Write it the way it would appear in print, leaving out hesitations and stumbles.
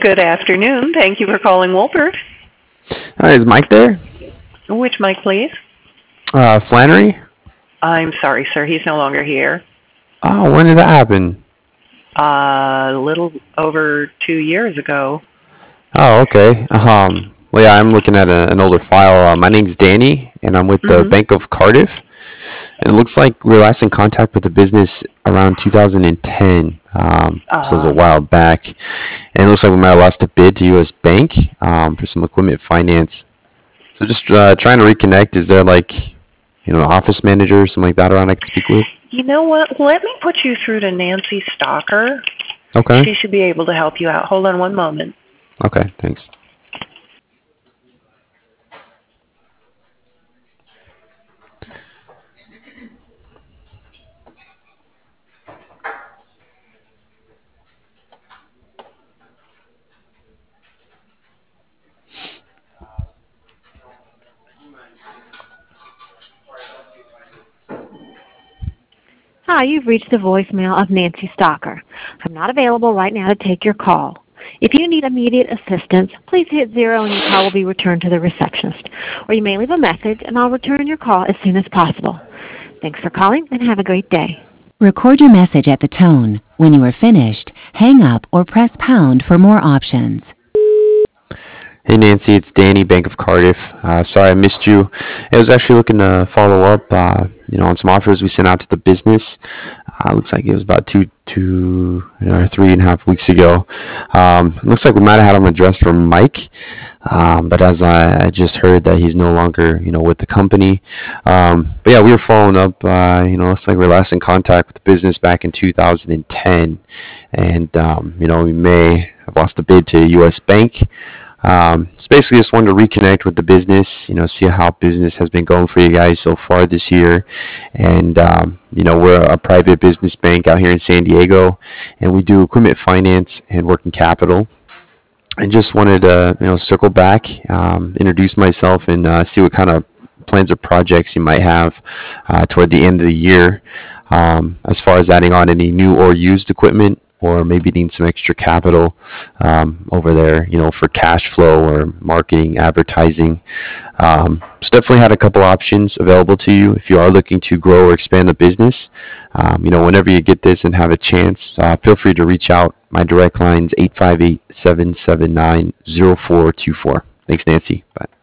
Good afternoon. Thank you for calling Wolpert. Hi, is Mike there? Which Mike, please? Flannery? I'm sorry, sir. He's no longer here. Oh, when did that happen? A little over 2 years ago. Oh, okay. Well, yeah, I'm looking at an older file. My name's Danny, and I'm with the Mm-hmm. Bank of Cardiff. And it looks like we were last in contact with the business around 2010. So it was a Uh, while back. And it looks like we might have lost a bid to U.S. Bank for some equipment finance. So just trying to reconnect. Is there an office manager or something like that around I can speak with? you know what? Let me put you through to Nancy Stalker. Okay. She should be able to help you out. Hold on one moment. Okay, thanks. Hi, you've reached the voicemail of Nancy Stalker. I'm not available right now to take your call. If you need immediate assistance, please hit 0 and your call will be returned to the receptionist. Or you may leave a message and I'll return your call as soon as possible. Thanks for calling and have a great day. Record your message at the tone. When you are finished, hang up or press pound for more options. Hey Nancy, it's Danny, Bank of Cardiff. Sorry I missed you. I was actually looking to follow up, on some offers we sent out to the business. Looks like it was about two or 3.5 weeks ago. Looks like we might have had them addressed from Mike, but as I just heard that he's no longer, with the company. But yeah, we were following up. Looks like we were last in contact with the business back in 2010, and we may have lost the bid to U.S. Bank. So basically just wanted to reconnect with the business, see how business has been going for you guys so far this year. And, we're a private business bank out here in San Diego, and we do equipment finance and working capital. And just wanted to, circle back, introduce myself, and see what kind of plans or projects you might have toward the end of the year, as far as adding on any new or used equipment, or maybe needing some extra capital over there, for cash flow or marketing, advertising. So definitely had a couple options available to you if you are looking to grow or expand the business. Whenever you get this and have a chance, feel free to reach out. My direct line is 858-779-0424. Thanks, Nancy. Bye.